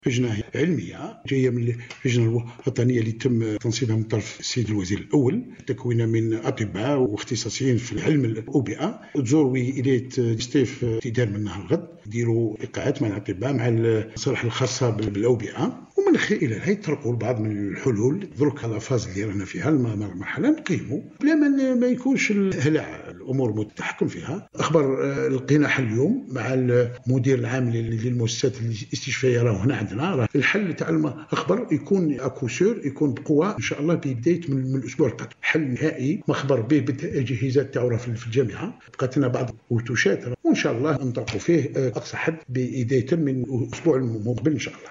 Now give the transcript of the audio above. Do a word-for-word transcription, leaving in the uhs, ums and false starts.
لجنة علمية جاية من اللجنة الوطنية اللي تم تنصيبها من طرف السيد الوزير الأول، تكوينها من أطباء واختصاصيين في علم الأوبئة، تزور ولاية ستيف ابتداء من نهار الغد، يديروا لقاءات مع الأطباء مع المصالح الخاصة بالأوبئة، ومن خلالها يطرقوا البعض من الحلول. درك على فاز اللي رانا فيها المرحلة نقيموا بلا ما ما يكونش الهلع، الأمور متحكم فيها. أخبر لقينا حل اليوم مع المدير العام للمؤسسات الاستشفائية، راه هنا عندنا راه الحل تاع المخبر يكون اكوسور، يكون بقوه ان شاء الله ببدايه من, من الاسبوع القادم. حل نهائي مخبر به بالتجهيزات تاعو في الجامعه، بقات لنا بعض الوتوشات وان شاء الله ننطلقوا فيه اقصى حد بدايه من الاسبوع المقبل ان شاء الله.